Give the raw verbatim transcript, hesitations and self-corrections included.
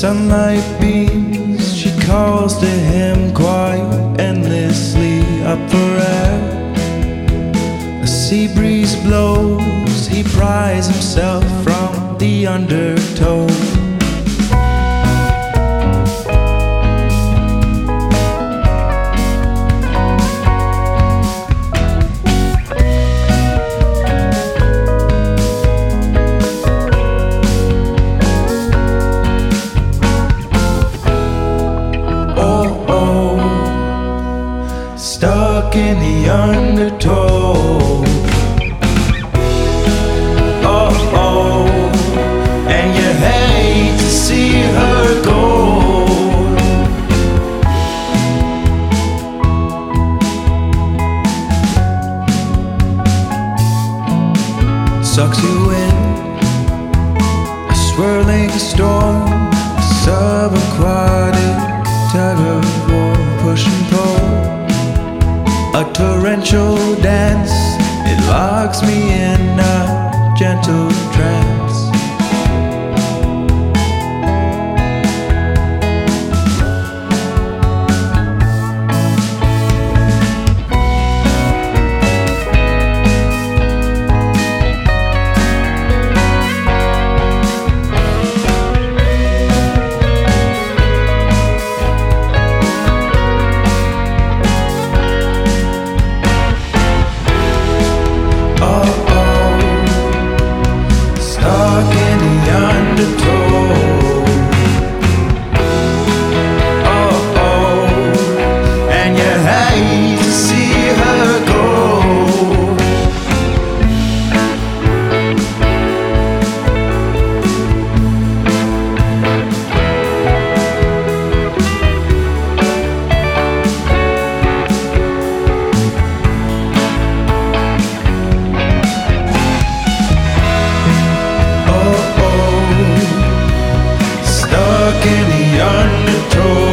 sunlight beams, she calls to him quite endlessly up for air. A sea breeze blows, he pries himself from the undertow. Stuck in the undertow. Oh, oh, and you hate to see her go. Sucks you in a swirling storm, a subaquatic tug of war, push and pull. A torrential dance, it locks me in a gentle trance. In the undertow.